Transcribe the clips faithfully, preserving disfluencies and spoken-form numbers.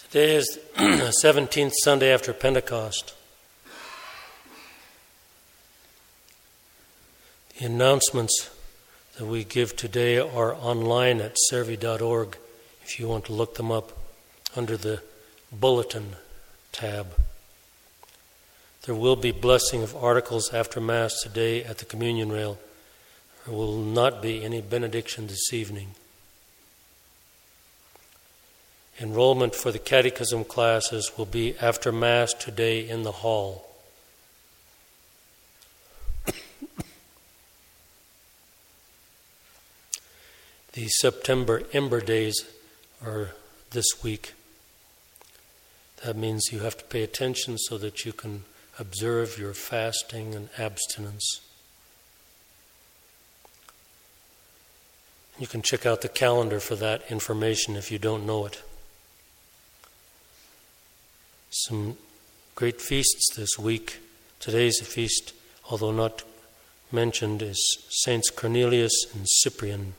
Today is the seventeenth Sunday after Pentecost. The announcements that we give today are online at servi dot org if you want to look them up under the Bulletin tab. There will be blessing of articles after Mass today at the communion rail. There will not be any benediction this evening. Enrollment for the catechism classes will be after Mass today in the hall. The September Ember Days are this week. That means you have to pay attention so that you can observe your fasting and abstinence. You can check out the calendar for that information if you don't know it. Some great feasts this week. Today's feast, although not mentioned, is Saints Cornelius and Cyprian.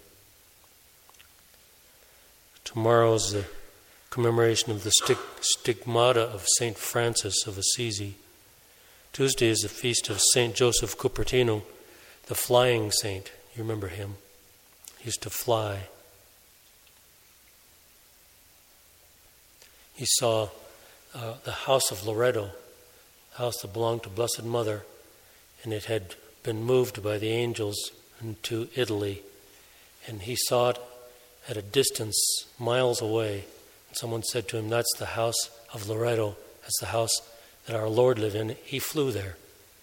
Tomorrow is the commemoration of the stig- stigmata of Saint Francis of Assisi. Tuesday is the feast of Saint Joseph Cupertino, the flying saint. You remember him? He used to fly. He saw uh, the house of Loreto, the house that belonged to Blessed Mother, and it had been moved by the angels into Italy. And he saw it at a distance, miles away. And someone said to him, "That's the house of Loreto. That's the house that our Lord lived in." He flew there.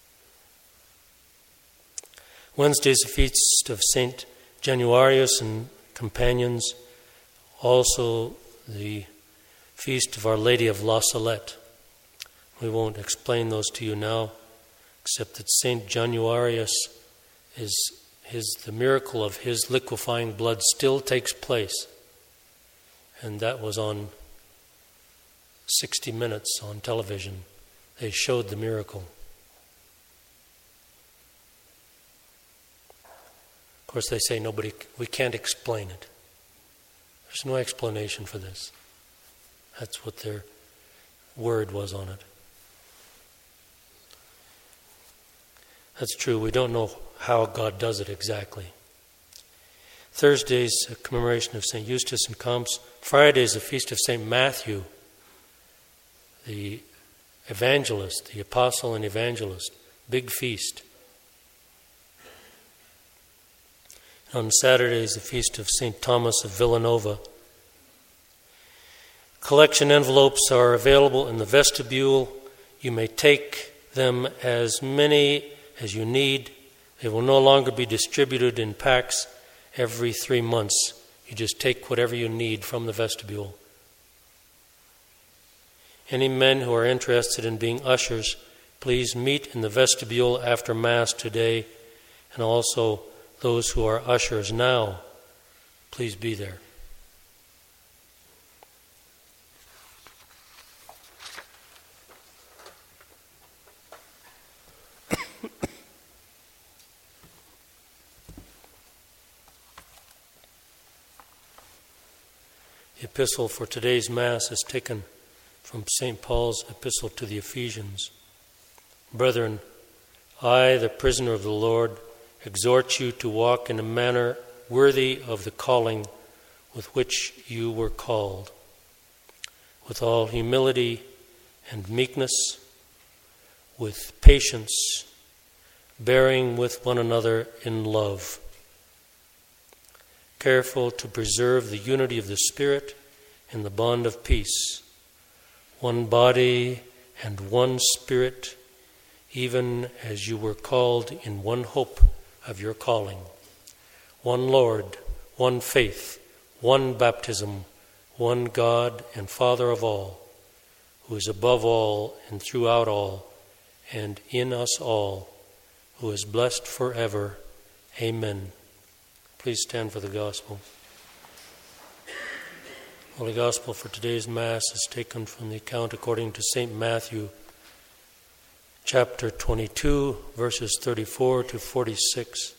Wednesday is the feast of Saint Januarius and companions. Also the feast of Our Lady of La Salette. We won't explain those to you now, except that Saint Januarius is his the miracle of his liquefying blood still takes place. And that was on sixty minutes on television. They showed the miracle. Of course, they say nobody, we can't explain it. There's no explanation for this. That's what their word was on it. That's true. We don't know how God does it exactly. Thursday's a commemoration of Saint Eustace and Comps. Friday is the feast of Saint Matthew, the evangelist, the apostle and evangelist. Big feast. On Saturday is the feast of Saint Thomas of Villanova. Collection envelopes are available in the vestibule. You may take them as many as you need. They will no longer be distributed in packs every three months. You just take whatever you need from the vestibule. Any men who are interested in being ushers, please meet in the vestibule after Mass today, and also those who are ushers now, please be there. The epistle for today's Mass is taken from Saint Paul's epistle to the Ephesians. Brethren, I, the prisoner of the Lord, exhort you to walk in a manner worthy of the calling with which you were called, with all humility and meekness, with patience, bearing with one another in love, careful to preserve the unity of the Spirit in the bond of peace, one body and one Spirit, even as you were called in one hope of your calling, one Lord, one faith, one baptism, one God and Father of all, who is above all and throughout all and in us all, who is blessed forever. Amen. Please stand for the Gospel. Holy Gospel for today's Mass is taken from the account according to Saint Matthew, chapter twenty-two, verses thirty-four to forty-six.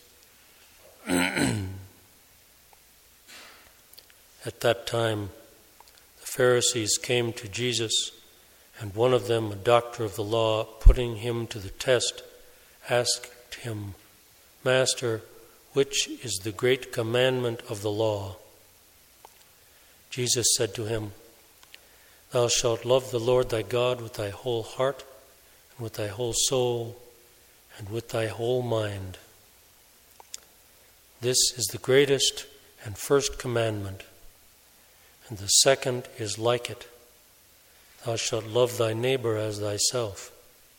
At that time, the Pharisees came to Jesus, and one of them, a doctor of the law, putting him to the test, asked him, "Master, which is the great commandment of the law?" Jesus said to him, "Thou shalt love the Lord thy God with thy whole heart, and with thy whole soul, and with thy whole mind. This is the greatest and first commandment, and the second is like it. Thou shalt love thy neighbor as thyself."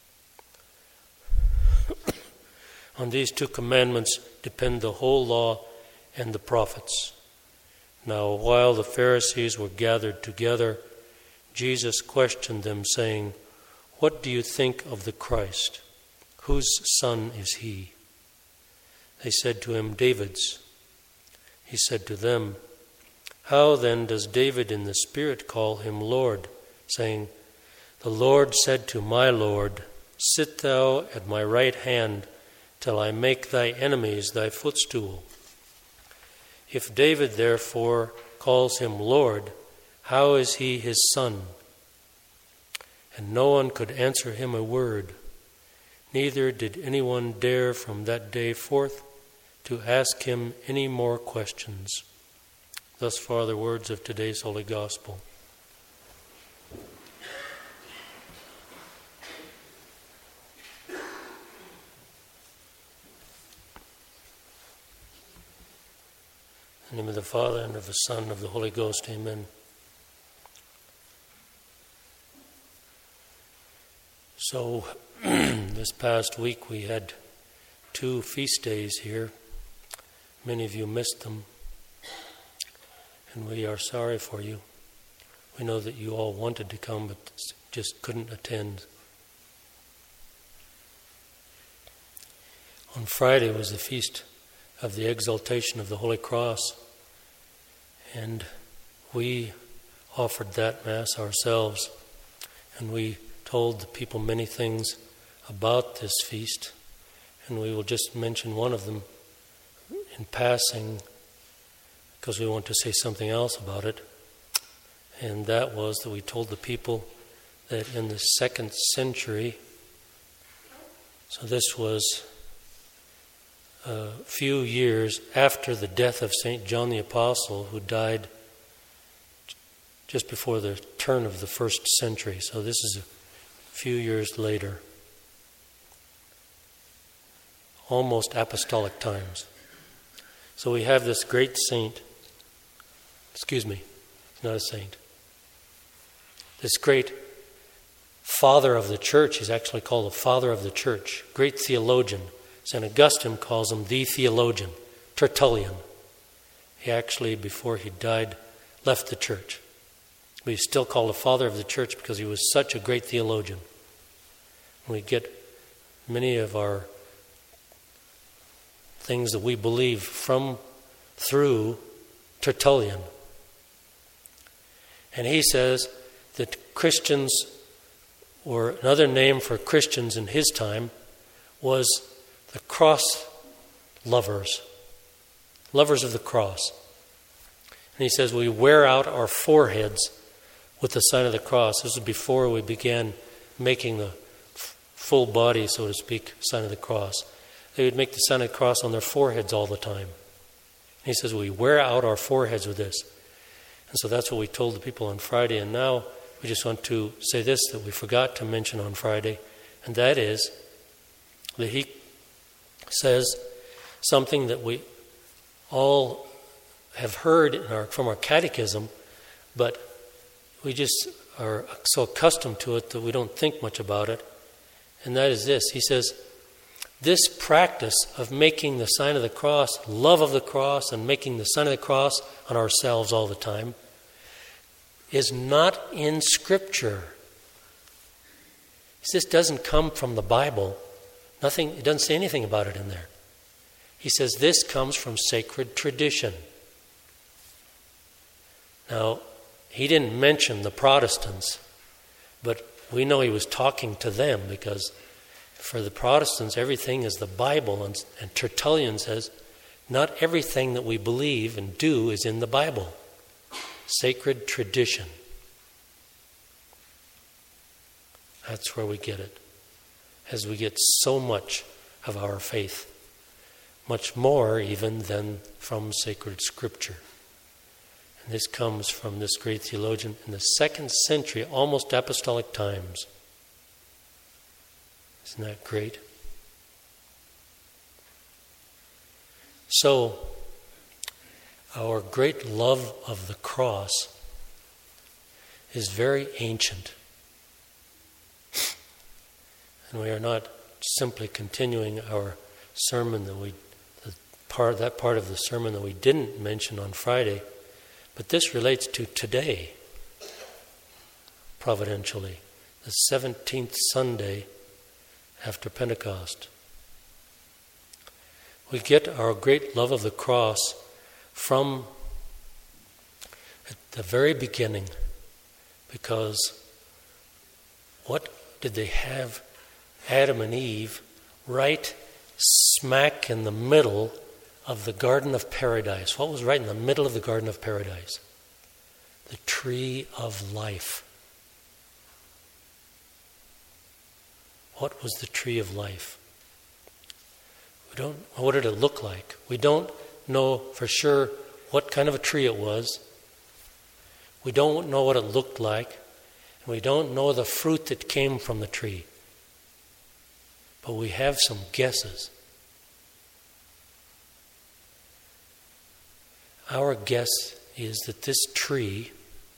On these two commandments depend the whole law and the prophets. Now, while the Pharisees were gathered together, Jesus questioned them, saying, "What do you think of the Christ? Whose son is he?" They said to him, "David's." He said to them, "How then does David in the Spirit call him Lord, saying, 'The Lord said to my Lord, Sit thou at my right hand till I make thy enemies thy footstool?' If David therefore calls him Lord, how is he his son?" And no one could answer him a word. Neither did anyone dare from that day forth to ask him any more questions. Thus far the words of today's Holy Gospel. In the name of the Father, and of the Son, and of the Holy Ghost, amen. So, this past week we had two feast days here. Many of you missed them, and we are sorry for you. We know that you all wanted to come, but just couldn't attend. On Friday was the feast of the exaltation of the Holy Cross, and we offered that Mass ourselves, and we told the people many things about this feast, and we will just mention one of them in passing because we want to say something else about it, and that was that we told the people that in the second century, so this was a few years after the death of Saint John the Apostle, who died just before the turn of the first century. So this is a few years later. Almost apostolic times. So we have this great saint. Excuse me, he's not a saint. This great father of the church, he's actually called the father of the church, great theologian. Saint Augustine calls him the theologian, Tertullian. He actually, before he died, left the church. But he's still called the father of the church because he was such a great theologian. We get many of our things that we believe from, through Tertullian. And he says that Christians, or another name for Christians in his time, was the cross lovers, lovers of the cross. And he says we wear out our foreheads with the sign of the cross. This was before we began making the f- full body, so to speak, sign of the cross. They would make the sign of the cross on their foreheads all the time. And he says we wear out our foreheads with this. And so that's what we told the people on Friday. And now we just want to say this that we forgot to mention on Friday, and that is that he says something that we all have heard in our, from our catechism, but we just are so accustomed to it that we don't think much about it. And that is this. He says, this practice of making the sign of the cross, love of the cross, and making the sign of the cross on ourselves all the time is not in Scripture. This doesn't come from the Bible. Nothing, it doesn't say anything about it in there. He says this comes from sacred tradition. Now, he didn't mention the Protestants, but we know he was talking to them because for the Protestants, everything is the Bible. And, and Tertullian says, not everything that we believe and do is in the Bible. Sacred tradition. That's where we get it. As we get so much of our faith. Much more even than from sacred scripture. And this comes from this great theologian in the second century, almost apostolic times. Isn't that great? So, our great love of the cross is very ancient. And we are not simply continuing our sermon that we, the part, that part of the sermon that we didn't mention on Friday, but this relates to today, providentially, the seventeenth Sunday after Pentecost. We get our great love of the cross from at the very beginning, because what did they have Adam and Eve right smack in the middle of the Garden of Paradise? What was right in the middle of the Garden of Paradise? The tree of life. What was the tree of life? We don't. What did it look like? We don't know for sure what kind of a tree it was. We don't know what it looked like. And we don't know the fruit that came from the tree. But we have some guesses. Our guess is that this tree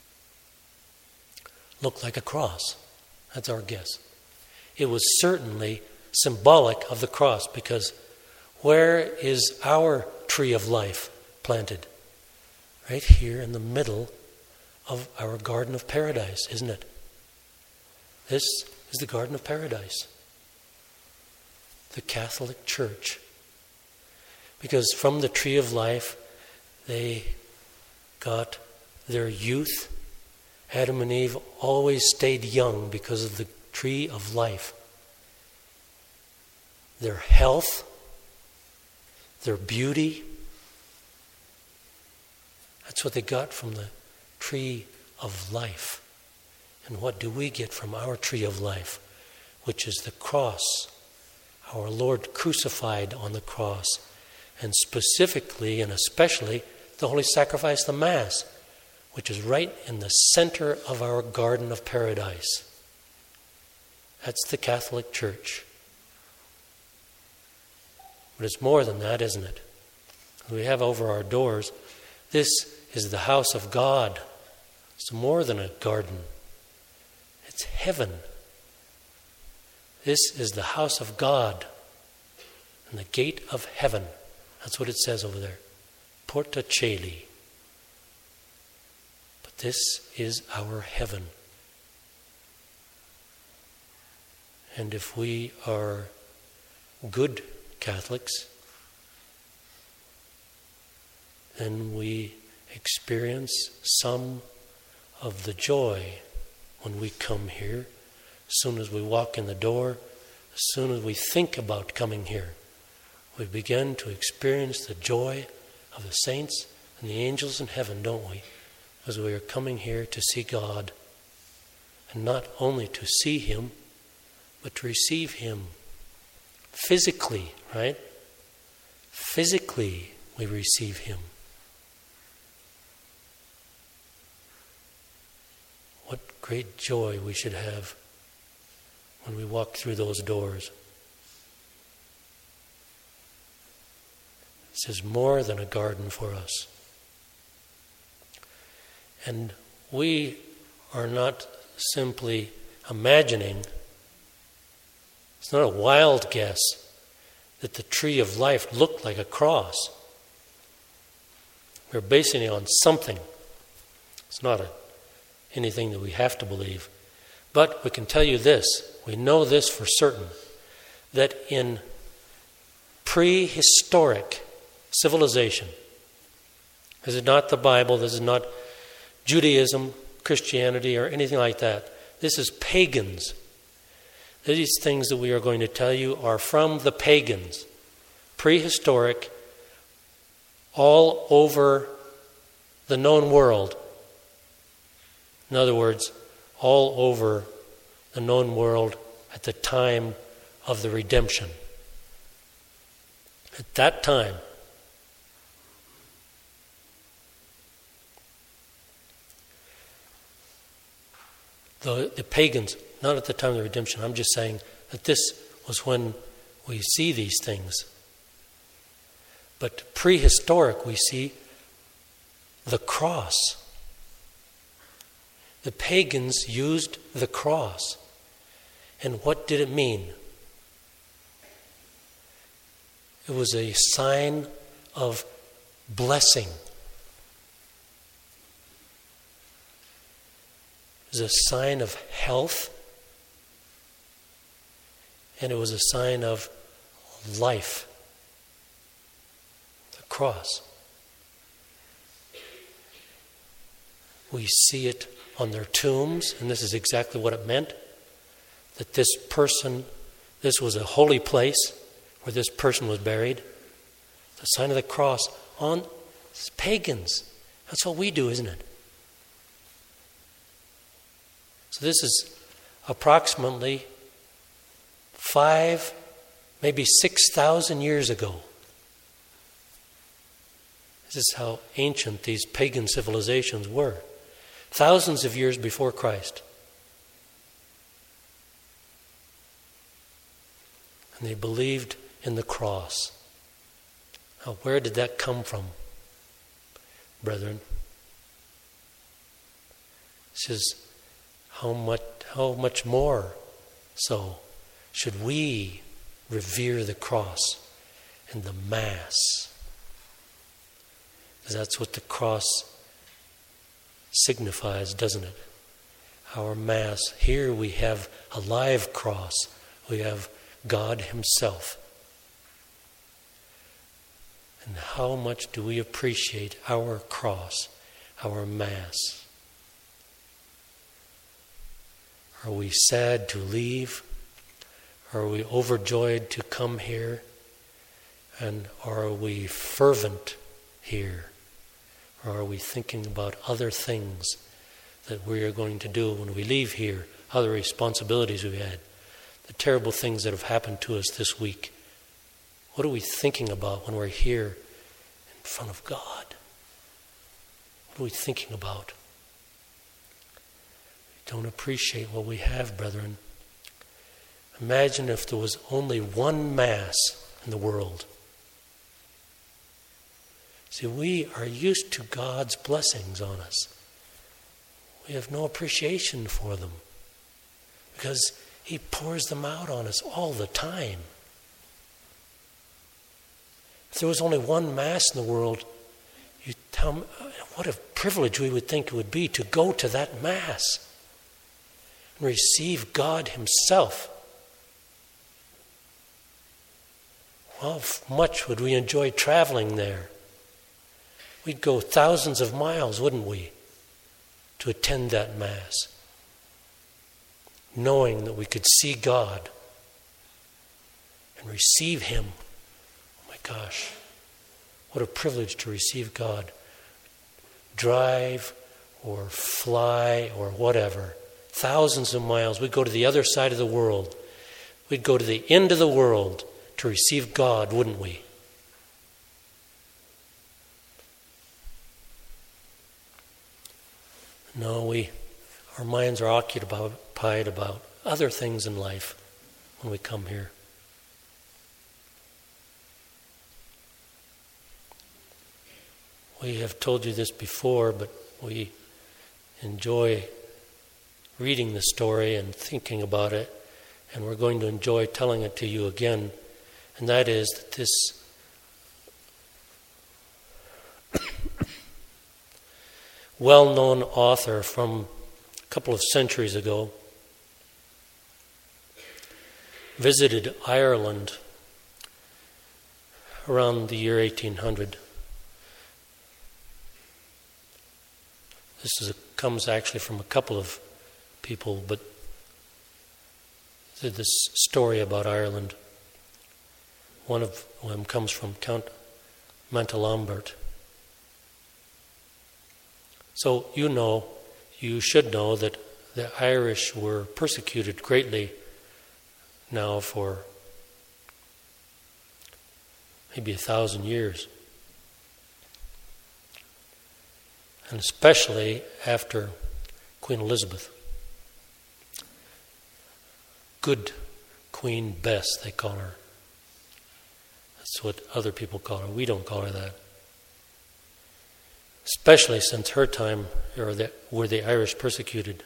looked like a cross. That's our guess. It was certainly symbolic of the cross, because where is our tree of life planted? Right here in the middle of our Garden of Paradise, isn't it? This is the Garden of Paradise. The Catholic Church. Because from the tree of life, they got their youth. Adam and Eve always stayed young because of the tree of life. Their health, their beauty. That's what they got from the tree of life. And what do we get from our tree of life? Which is the cross. Our Lord crucified on the cross. And specifically and especially the Holy Sacrifice, the Mass, which is right in the center of our Garden of Paradise. That's the Catholic Church. But it's more than that, isn't it? We have over our doors, this is the house of God. It's more than a garden. It's heaven. This is the house of God and the gate of heaven. That's what it says over there. Porta Coeli. But this is our heaven. And if we are good Catholics, then we experience some of the joy when we come here. As soon as we walk in the door, as soon as we think about coming here, we begin to experience the joy of the saints and the angels in heaven, don't we? As we are coming here to see God. And not only to see Him, but to receive Him physically, right? Physically we receive Him. What great joy we should have when we walk through those doors. This is more than a garden for us. And we are not simply imagining, it's not a wild guess, that the tree of life looked like a cross. We're basing it on something. It's not a, anything that we have to believe. But we can tell you this, we know this for certain, that in prehistoric civilization, this is not the Bible, this is not Judaism, Christianity, or anything like that. This is pagans. These things that we are going to tell you are from the pagans, prehistoric, all over the known world. In other words, all over the known world at the time of the redemption. At that time, the, the pagans, not at the time of the redemption, I'm just saying that this was when we see these things. But prehistoric, we see the cross. The pagans used the cross. And what did it mean? It was a sign of blessing. It was a sign of health. And it was a sign of life. The cross. We see it on their tombs, and this is exactly what it meant. That this person, this was a holy place where this person was buried. The sign of the cross on pagans. That's what we do, isn't it? So this is approximately five, maybe six thousand years ago. This is how ancient these pagan civilizations were. Thousands of years before Christ. And they believed in the cross. Now, where did that come from, brethren? This is how much, how much more so should we revere the cross and the Mass. Because that's what the cross signifies, doesn't it? Our Mass. Here we have a live cross. We have God Himself. And how much do we appreciate our cross, our Mass? Are we sad to leave? Are we overjoyed to come here? And are we fervent here? Or are we thinking about other things that we are going to do when we leave here, other responsibilities we've had, the terrible things that have happened to us this week? What are we thinking about when we're here in front of God? What are we thinking about? We don't appreciate what we have, brethren. Imagine if there was only one Mass in the world. See, we are used to God's blessings on us. We have no appreciation for them because He pours them out on us all the time. If there was only one Mass in the world, you tell me, what a privilege we would think it would be to go to that Mass and receive God Himself. How much would we enjoy traveling there? We'd go thousands of miles, wouldn't we, to attend that Mass, knowing that we could see God and receive Him. Oh my gosh, what a privilege to receive God. Drive or fly or whatever, thousands of miles. We'd go to the other side of the world. We'd go to the end of the world to receive God, wouldn't we? No, we, our minds are occupied about other things in life when we come here. We have told you this before, but we enjoy reading the story and thinking about it, and we're going to enjoy telling it to you again, and that is that this well-known author from a couple of centuries ago visited Ireland around the year eighteen hundred. This is a, comes actually from a couple of people, but this story about Ireland. One of them comes from Count Montalembert. So you know, you should know that the Irish were persecuted greatly now for maybe a thousand years. And especially after Queen Elizabeth. Good Queen Bess, they call her. That's what other people call her. We don't call her that. Especially since her time or the, were the Irish persecuted.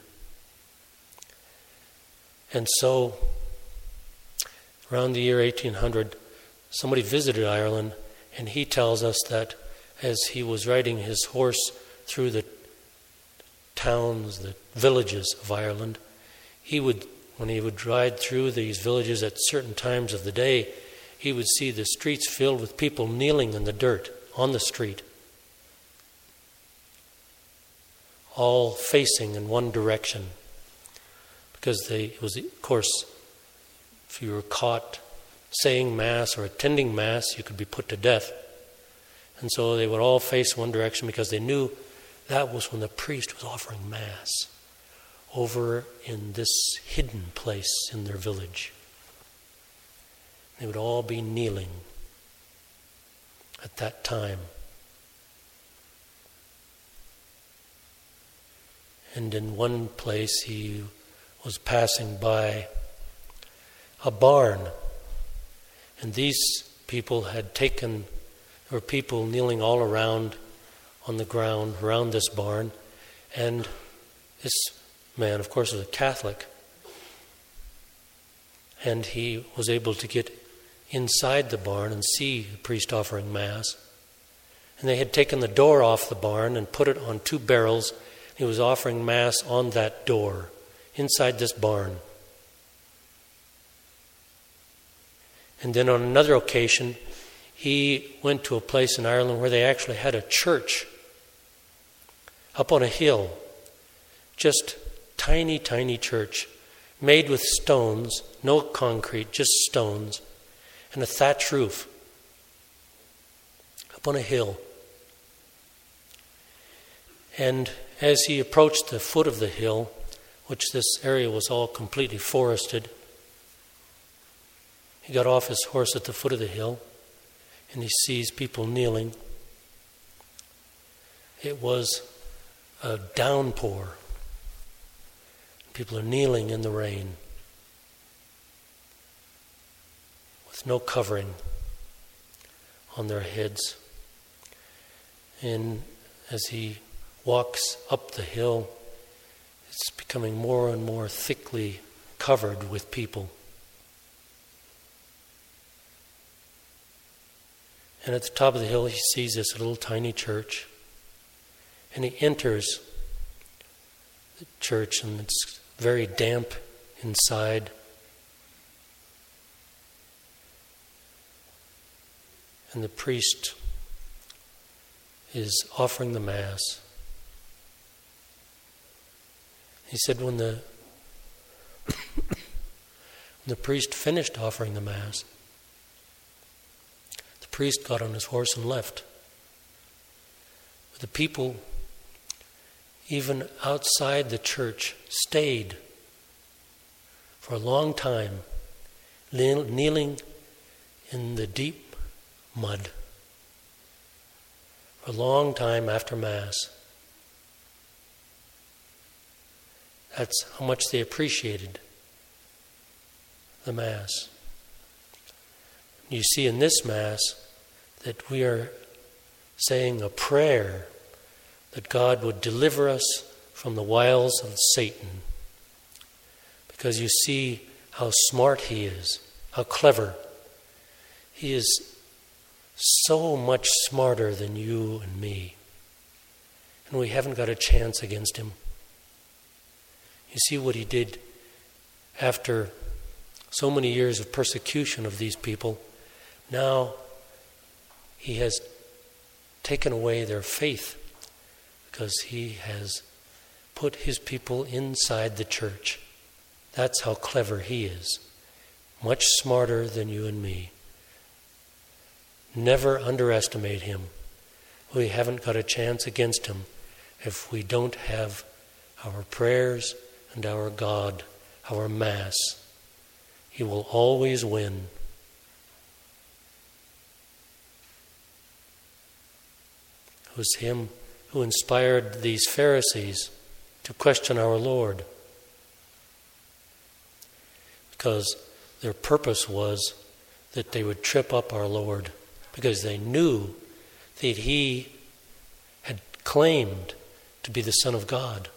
And so, around the year eighteen hundred, somebody visited Ireland, and he tells us that as he was riding his horse through the towns, the villages of Ireland, he would, when he would ride through these villages at certain times of the day, he would see the streets filled with people kneeling in the dirt on the street, all facing in one direction. Because they, it was, of course, if you were caught saying Mass or attending Mass, you could be put to death. And so they would all face one direction because they knew that was when the priest was offering Mass over in this hidden place in their village. They would all be kneeling at that time. And in one place he was passing by a barn. And these people had taken, there were people kneeling all around on the ground around this barn. And this man, of course, was a Catholic. And he was able to get inside the barn and see the priest offering Mass. And they had taken the door off the barn and put it on two barrels. He was offering Mass on that door, inside this barn. And then on another occasion, he went to a place in Ireland where they actually had a church up on a hill, just tiny, tiny church, made with stones, no concrete, just stones, and a thatch roof, up on a hill. And as he approached the foot of the hill, which this area was all completely forested, he got off his horse at the foot of the hill, and he sees people kneeling. It was a downpour. People are kneeling in the rain with no covering on their heads. And as he walks up the hill, it's becoming more and more thickly covered with people. And at the top of the hill, he sees this little tiny church. And he enters the church, and it's very damp inside. And the priest is offering the Mass. He said when the when the priest finished offering the Mass, the priest got on his horse and left. But the people, even outside the church, stayed for a long time, kneeling in the deep mud for a long time after Mass. That's how much they appreciated the Mass. You see in this Mass that we are saying a prayer that God would deliver us from the wiles of Satan. Because you see how smart he is, how clever. He is so much smarter than you and me. And we haven't got a chance against him. You see what he did after so many years of persecution of these people. Now he has taken away their faith because he has put his people inside the church. That's how clever he is. Much smarter than you and me. Never underestimate him. We haven't got a chance against him if we don't have our prayers and our God, our Mass. He will always win. It was him who inspired these Pharisees to question our Lord, because their purpose was that they would trip up our Lord, because they knew that he had claimed to be the Son of God.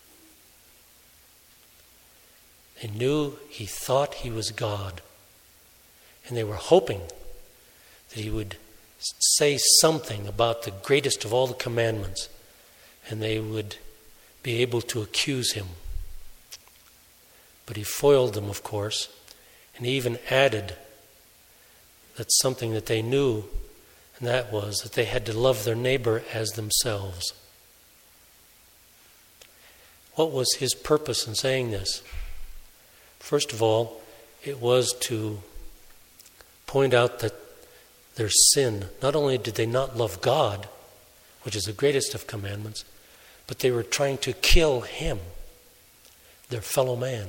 They knew he thought he was God, and they were hoping that he would say something about the greatest of all the commandments, and they would be able to accuse him. But he foiled them, of course, and he even added that something that they knew, and that was that they had to love their neighbor as themselves. What was his purpose in saying this? First of all, it was to point out that their sin, not only did they not love God, which is the greatest of commandments, but they were trying to kill him, their fellow man.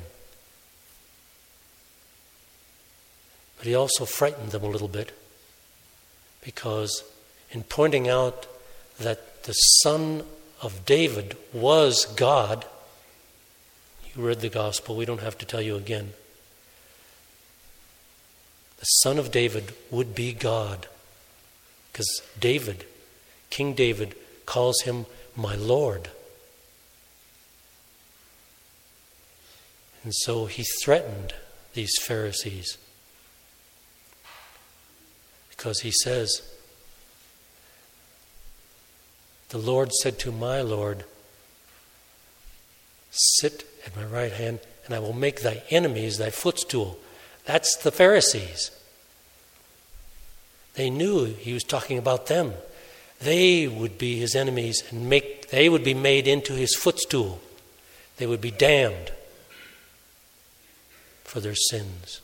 But he also frightened them a little bit, because in pointing out that the Son of David was God, you read the gospel, we don't have to tell you again. The Son of David would be God, because David, King David, calls him my Lord. And so he threatened these Pharisees, because he says, the Lord said to my Lord, sit at my right hand, and I will make thy enemies thy footstool. That's the Pharisees. They knew he was talking about them. They would be his enemies, and make they would be made into his footstool. They would be damned for their sins.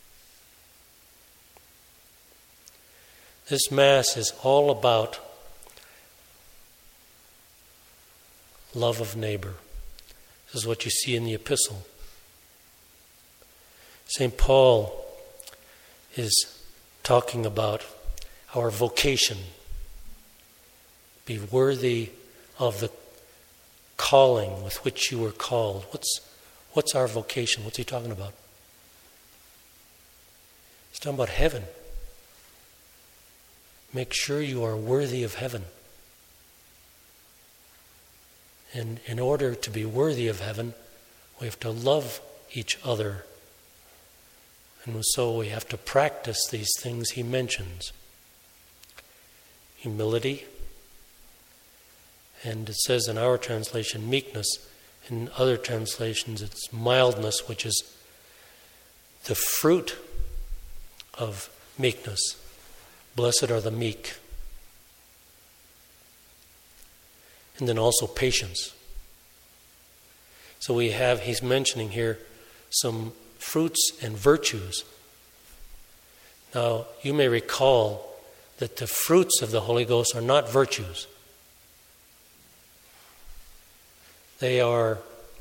This Mass is all about love of neighbor. This is what you see in the epistle. Saint Paul is talking about our vocation. Be worthy of the calling with which you were called. What's, what's our vocation? What's he talking about? He's talking about heaven. Make sure you are worthy of heaven. And in order to be worthy of heaven, we have to love each other. And so we have to practice these things he mentions. Humility. And it says in our translation, meekness. In other translations, it's mildness, which is the fruit of meekness. Blessed are the meek. And then also patience. So we have, he's mentioning here some fruits and virtues. Now, you may recall that the fruits of the Holy Ghost are not virtues. They are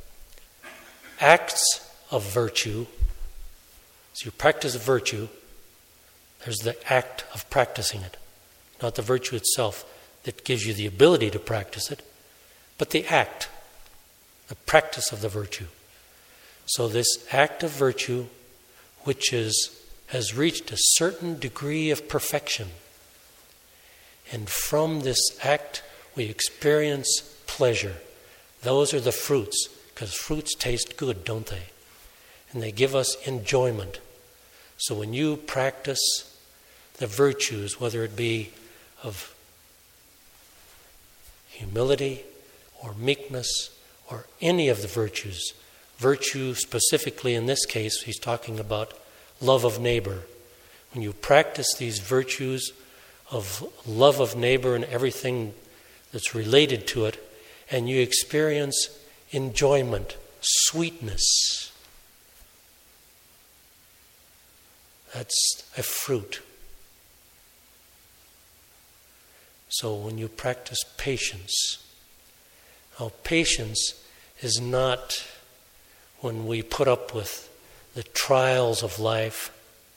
acts of virtue. So you practice virtue. There's the act of practicing it, not the virtue itself that gives you the ability to practice it, but the act, the practice of the virtue. So this act of virtue, which is has reached a certain degree of perfection, and from this act we experience pleasure. Those are the fruits, because fruits taste good, don't they? And they give us enjoyment. So when you practice the virtues, whether it be of humility or meekness or any of the virtues, virtue specifically in this case, he's talking about love of neighbor. When you practice these virtues of love of neighbor and everything that's related to it, and you experience enjoyment, sweetness, that's a fruit. So when you practice patience, now patience is not when we put up with the trials of life,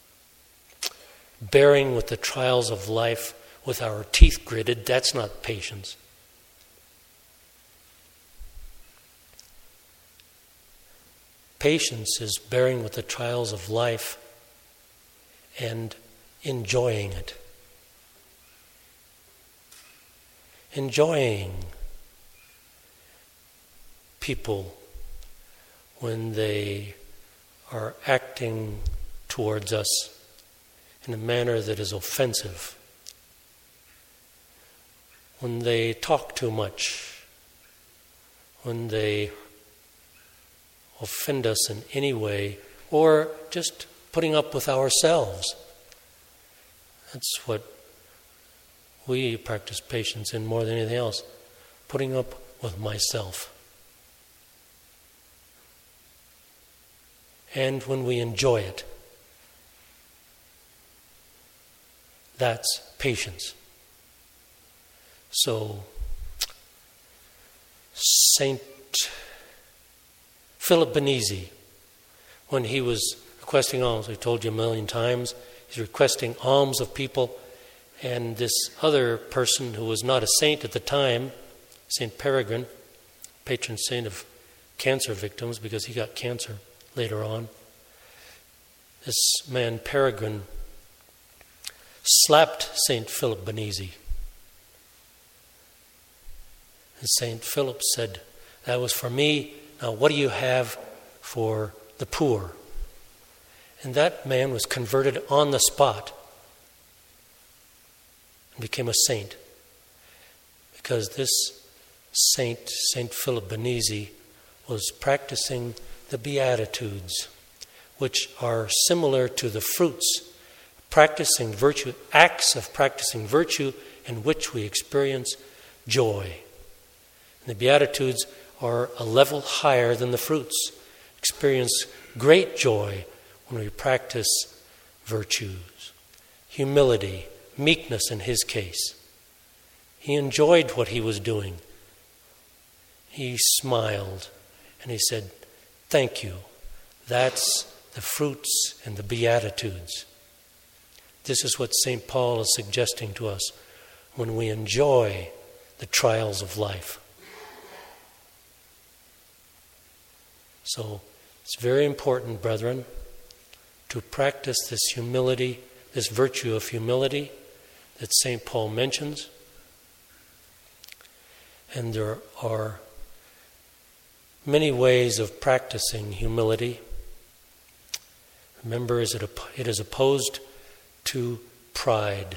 bearing with the trials of life with our teeth gritted, that's not patience. Patience is bearing with the trials of life and enjoying it. Enjoying people when they are acting towards us in a manner that is offensive, when they talk too much, when they offend us in any way, or just putting up with ourselves. That's what we practice patience in more than anything else, putting up with myself. And when we enjoy it, that's patience. So, Saint Philip Benizi, when he was requesting alms, I told you a million times, he's requesting alms of people, and this other person who was not a saint at the time, Saint Peregrine, patron saint of cancer victims because he got cancer later on, this man Peregrine slapped Saint Philip Benizi. And Saint Philip said, "That was for me. Now what do you have for the poor?" And that man was converted on the spot and became a saint. Because this saint, Saint Philip Benizi, was practicing the Beatitudes, which are similar to the fruits, practicing virtue, acts of practicing virtue in which we experience joy. And the Beatitudes are a level higher than the fruits. Experience great joy when we practice virtues. Humility, meekness in his case. He enjoyed what he was doing. He smiled and he said, "Thank you. That's the fruits and the Beatitudes." This is what Saint Paul is suggesting to us when we enjoy the trials of life. So it's very important, brethren, to practice this humility, this virtue of humility that Saint Paul mentions. And there are many ways of practicing humility. Remember, it is opposed to pride.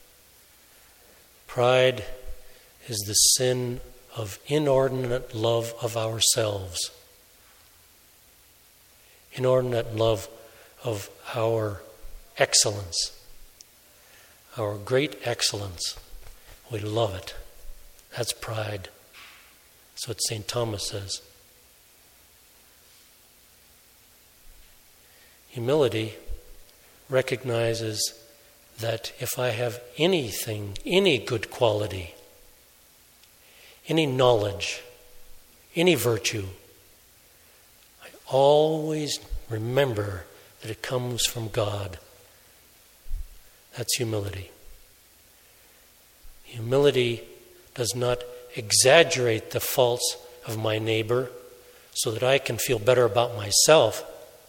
Pride is the sin of inordinate love of ourselves. Inordinate love of our excellence, our great excellence. We love it. That's pride. That's what Saint Thomas says. Humility recognizes that if I have anything, any good quality, any knowledge, any virtue, I always remember that it comes from God. That's humility. Humility does not exaggerate the faults of my neighbor so that I can feel better about myself.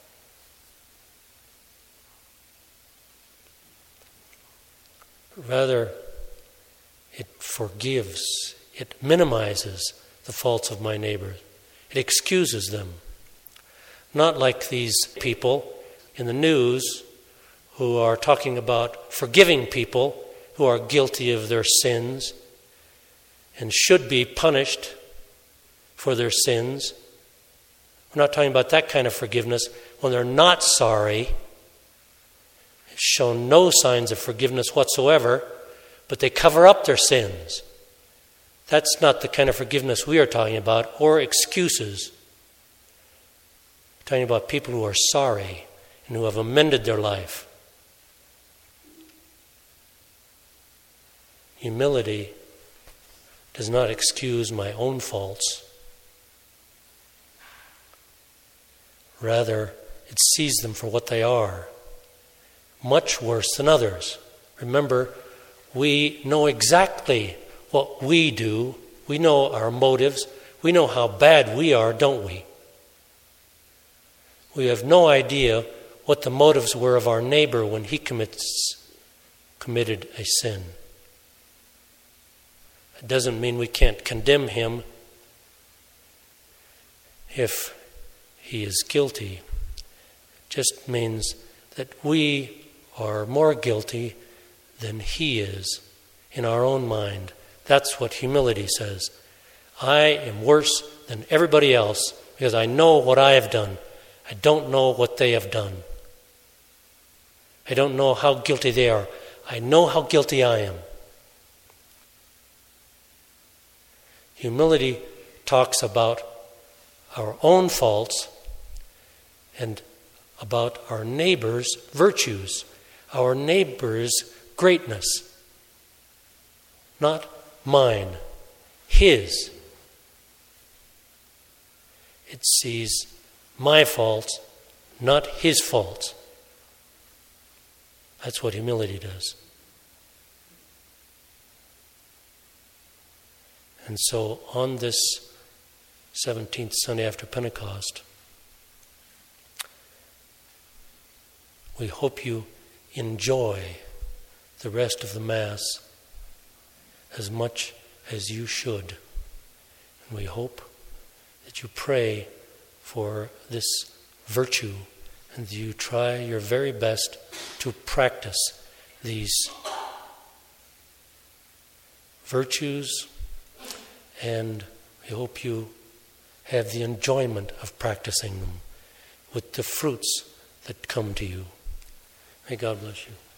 Rather, it forgives, it minimizes the faults of my neighbor. It excuses them. Not like these people in the news who are talking about forgiving people who are guilty of their sins and should be punished for their sins. We're not talking about that kind of forgiveness when they're not sorry, show no signs of forgiveness whatsoever, but they cover up their sins. That's not the kind of forgiveness we are talking about, or excuses. We're talking about people who are sorry and who have amended their life. Humility does not excuse my own faults. Rather, it sees them for what they are, much worse than others. Remember, we know exactly what we do. We know our motives. We know how bad we are, don't we? We have no idea what the motives were of our neighbor when he commits, committed a sin. It doesn't mean we can't condemn him if he is guilty. It just means that we are more guilty than he is in our own mind. That's what humility says. I am worse than everybody else because I know what I have done. I don't know what they have done. I don't know how guilty they are. I know how guilty I am. Humility talks about our own faults and about our neighbor's virtues, our neighbor's greatness. Not mine, his. It sees my faults, not his faults. That's what humility does. And so on this seventeenth Sunday after Pentecost, we hope you enjoy the rest of the Mass as much as you should. And we hope that you pray for this virtue and that you try your very best to practice these virtues, and we hope you have the enjoyment of practicing them with the fruits that come to you. May God bless you.